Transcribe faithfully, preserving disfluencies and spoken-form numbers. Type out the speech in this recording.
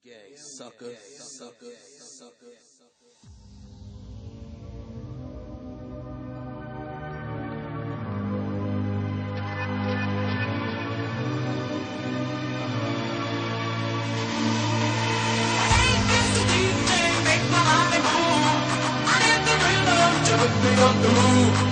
Gang sucker, sucker, sucker. Make my heart move. I hit the rhythm to the beat of the move.